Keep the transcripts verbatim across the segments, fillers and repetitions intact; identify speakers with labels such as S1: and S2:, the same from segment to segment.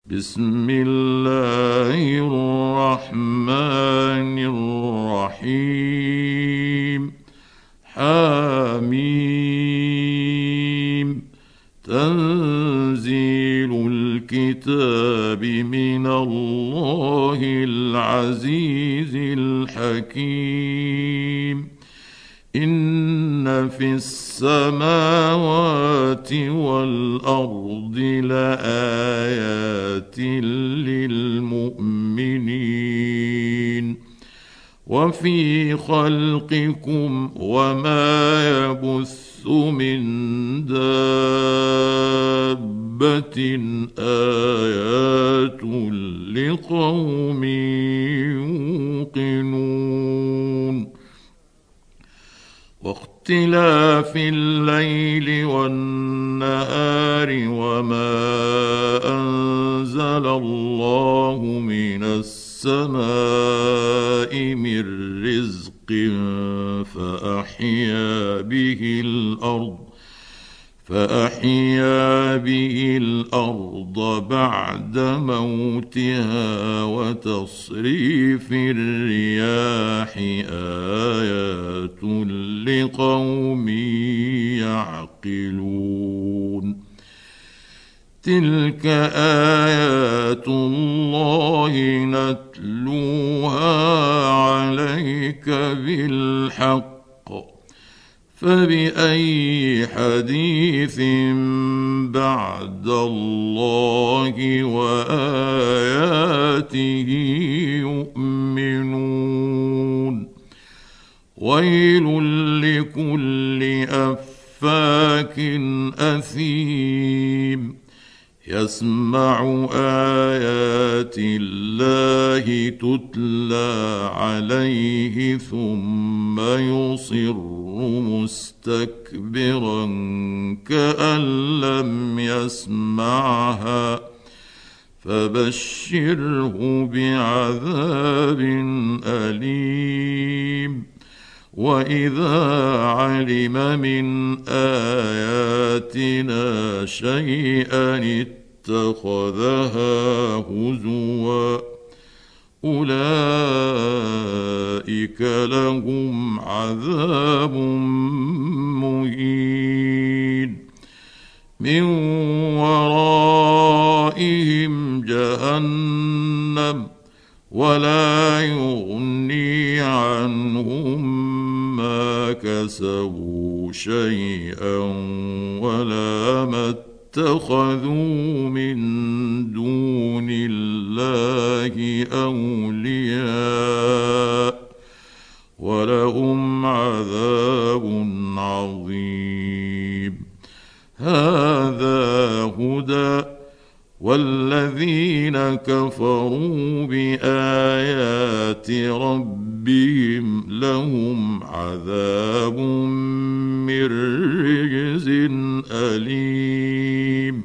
S1: بسم الله الرحمن الرحيم. حميم. تنزيل الكتاب من الله العزيز الحكيم. إن في السماوات والأرض لآيات للمؤمنين وفي خلقكم وما يبث من دابة آيات لقوم يوقنون. واختلاف الليل والنهار وما أنزل الله من السماء من رزق فأحيا به الأرض فأحيا به الأرض بعد موتها وتصريف الرياح آيات لقوم يعقلون. تلك آيات الله نتلوها عليك بالحق فبأي حديث بعد الله وآياته يؤمنون. ويل لكل أفاك أثيم يسمع آيات الله تتلى عليه ثم يصر مستكبرا كأن لم يسمعها فبشره بعذاب أليم. وإذا علم من آياتنا شيئا اتخذها هزوا أولئك لهم عذاب مهين من ورائهم جهنم ولا يغني عنهم ما كسبوا شيئا ولا ما اتخذوا من دون الله أولياء ولهم عذاب عظيم. هذا هدى والذين كفروا بآيات ربهم لهم عذاب من رجز أليم.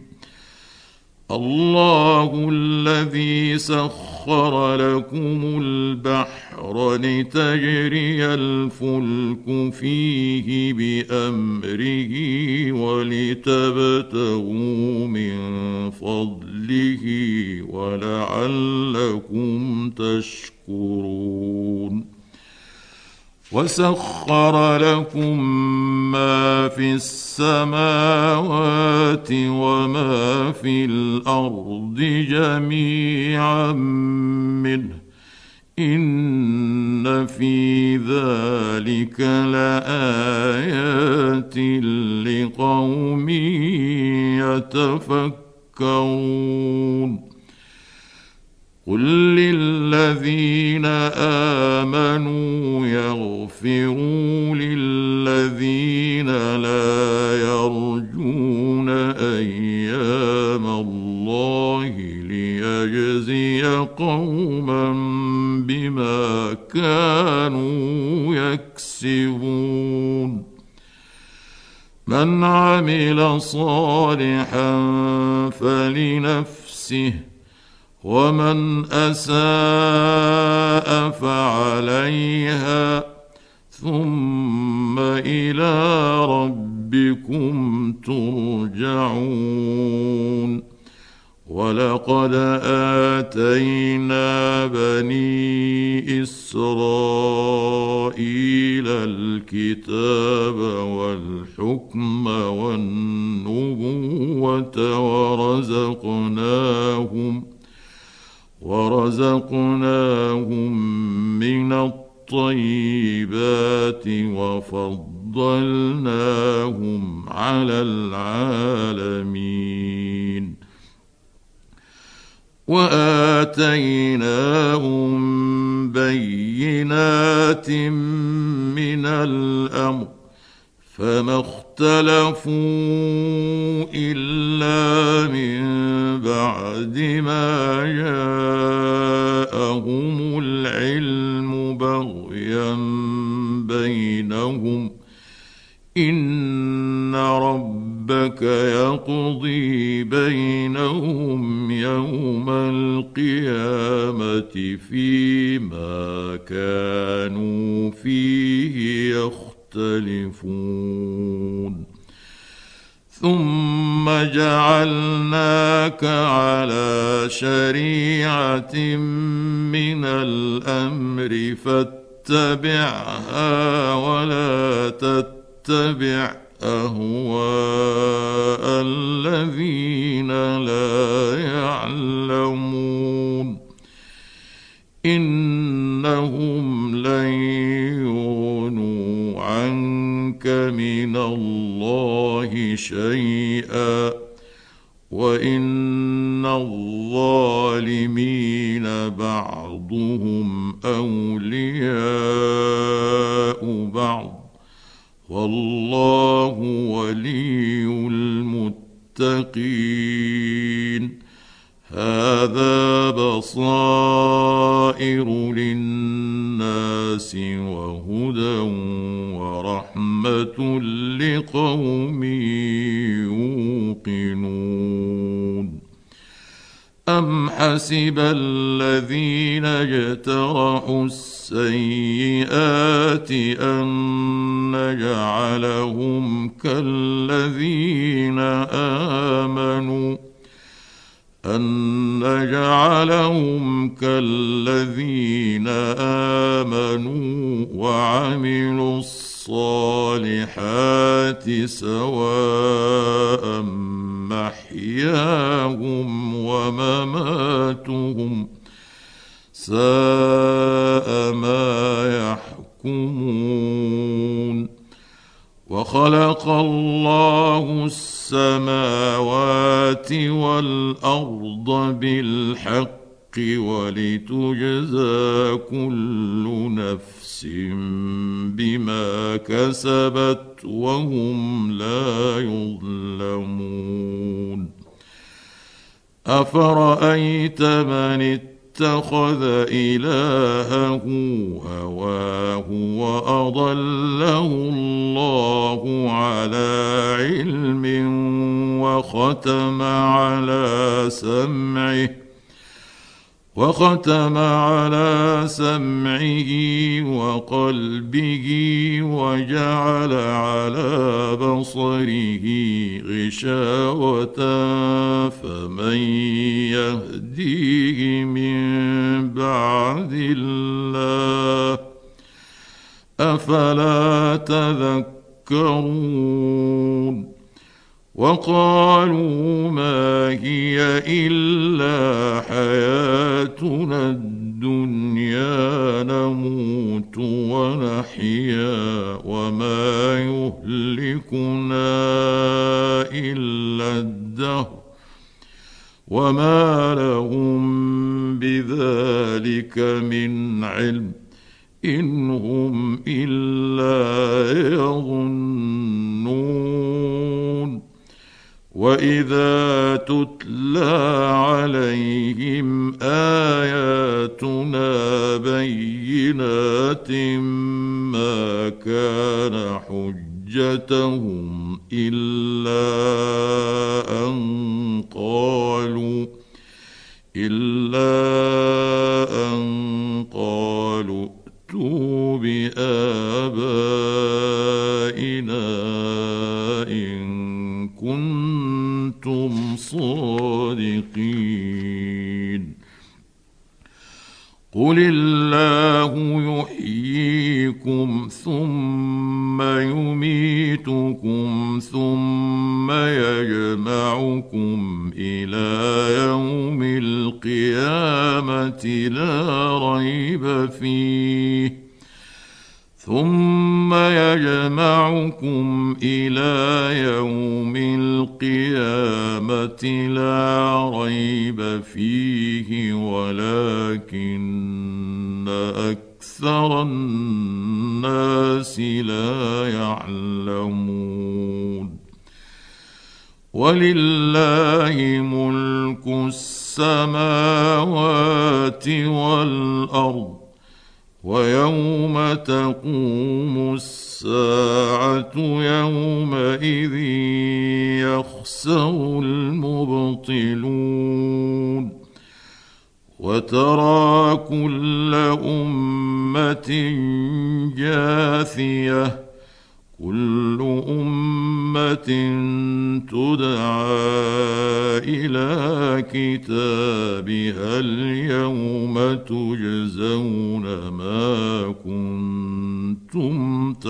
S1: الله الذي سخر لكم البحر لتجري الفلك فيه بأمره ولتبتغوا من فضله ولعلكم تشكرون. وسخر لكم ما في السماوات وما في الأرض جميعا منه إن في ذلك لآيات لقوم يتفكرون. قل للذين آمنوا يغفروا للذين لا يرجون أيام الله ليجزي قوما بما كانوا يكسبون. من عمل صالحا فلنفسه ومن أساء فعليها ثم إلى ربكم ترجعون. ولقد آتينا بني إسرائيل الكتاب والحكم والنبوة ورزقناهم ورزقناهم من الطيبات وفضلناهم على العالمين وآتيناهم بينات من الأمر فما اختلفوا إلا من بعد ما جاءهم العلم بغيا بينهم إن ربك يقضي بينهم يوم القيامة فيما كانوا فيه يختلفون ثم جعلناك على شريعة من الأمر فاتبعها ولا تتبعها اتبع أهواء الذين لا يعلمون إنهم لن يغنوا عنك من الله شيئا وإن الظالمين بعضهم أولياء بعض والله ولي المتقين هذا بصائر للناس وهدى ورحمة لقوم يوقنون أم حسب الذين اجترحوا السيئات أن نجعلهم كالذين آمنوا أن نجعلهم كالذين آمنوا وعملوا الصالحات سواء محياهم ومماتهم ساء ما يحكمون وخلق الله السماوات والأرض بالحق ولتجزى كل نفس بما كسبت وهم لا يظلمون أفرأيت من اتخذ إلهه هواه وأضله الله على علم وختم على سمعه وختم على سمعه وقلبه وجعل على بصره غشاوة فمن يهديه من بعد الله أفلا تذكرون وقالوا ما هي إلا حياتنا الدنيا نموت ونحيا وما يهلكنا إلا الدهر وما لهم بذلك من علم إن هم إلا يظنون وإذا تتلى عليهم آياتنا بينات ما كان حجتهم إلا أن قالوا إلا أن قالوا ائتوا بآبائنا إن كنتم الصادقين. قل الله يحييكم ثم يميتكم ثم يجمعكم إلى يوم القيامة لا ريب فيه ثم يجمعكم إلى يوم القيامة لا ريب فيه ولكن أكثر الناس لا يعلمون. ولله ملك السماوات والأرض ويوم تقوم الساعة يومئذ يخسر المبطلون. وترى كل أمة جاثية كل أمة تدعى إلى كتابها اليوم تجزون ما كنتم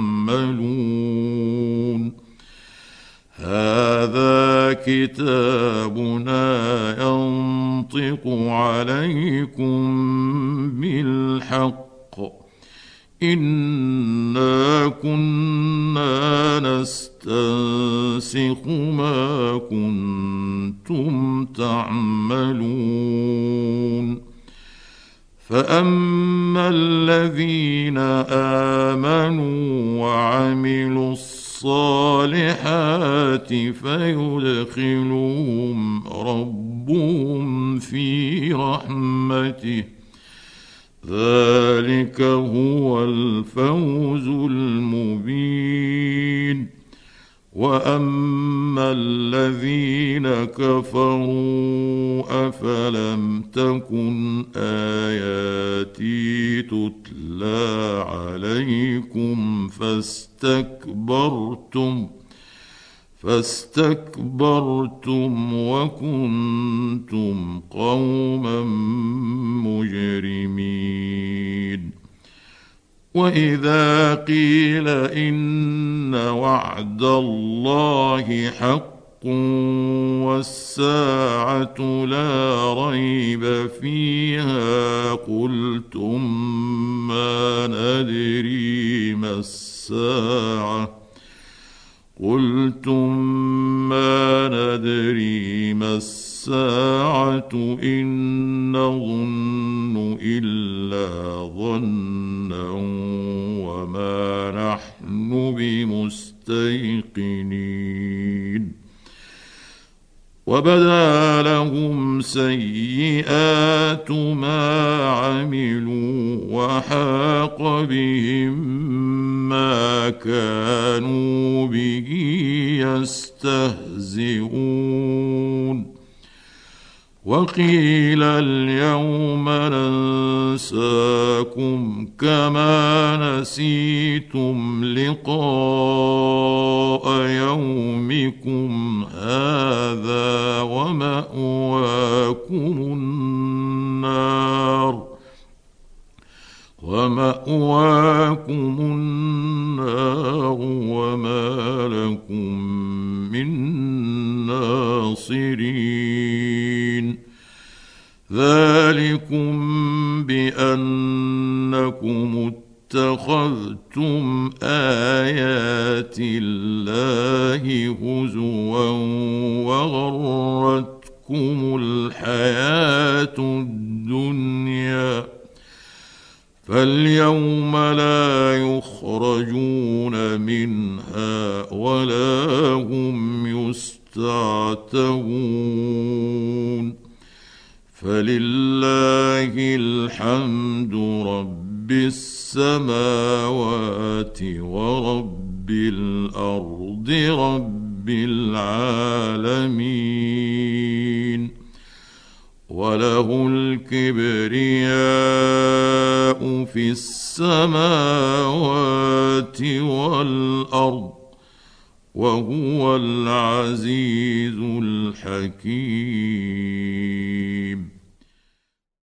S1: تعملون. هذا كتابنا ينطق عليكم بالحق إنا كنا نستنسخ ما كنتم تعملون. فأما الذين آمنوا وعملوا الصالحات فيدخلهم ربهم في رحمته ذلك هو الفوز المبين. وأما الذين كفروا أفلم تكن آياتي تتلى عليكم فاستكبرتم فاستكبرتم وكنتم قوما مجرمين. وإذا قيل إن وعد الله حق والساعة لا ريب فيها قلتم ما ندري ما الساعة قلتم ما ندري ما الساعة إن نظن إلا ظنا وما نحن بمستيقنين. وبدا لهم سيئات ما عملوا وحاق بهم ما كانوا به يستهزئون. وقيل اليوم ننساكم كما نسيتم لقاء يومكم هذا ومأواكم النار ومأواكم النار وما لكم من ناصرين. ذلكم بأنكم اتخذتم آيات الله هزوا وغرتكم الحياة الدنيا فاليوم لا يخرجون منها ولا هم يستعتبون. فلله الحمد رب السماوات ورب الأرض رب العالمين. وله الكبرياء في السماوات والأرض وهو العزيز الحكيم.